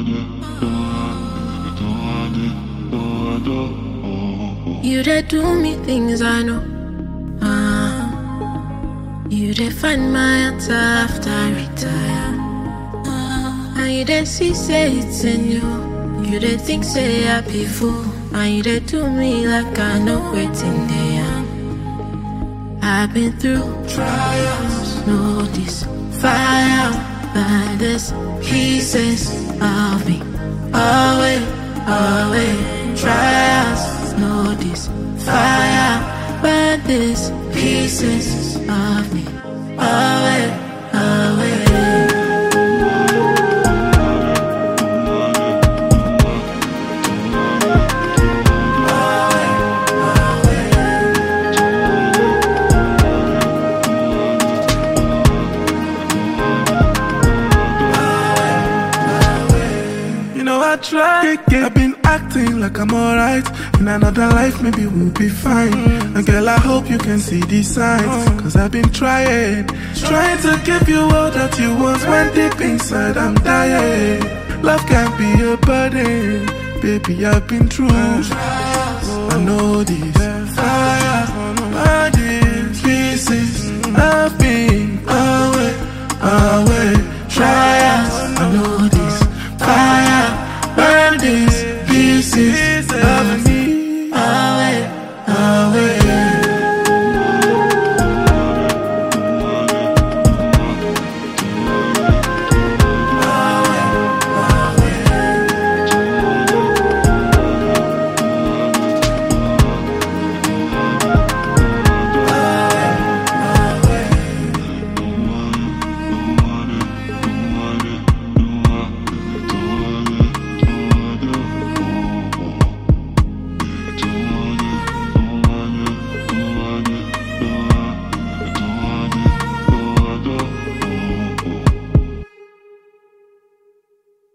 You did do me things I know. You did find my answer after I retire. And you did see say it's in you. You did think say I be fool. And you did do me like I know waiting there. I've been through trials, know this fire, but there's pieces of me. Always, always trials, know this fire, but there's pieces of me. Always, always. I try, I've been acting like I'm alright. In another life, maybe we'll be fine. And girl, I hope you can see these signs. Cause I've been trying to give you all that you want. When deep inside I'm dying. Love can't be a burden. Baby, I've been through. I know this fire, all these pieces. I've been away, away.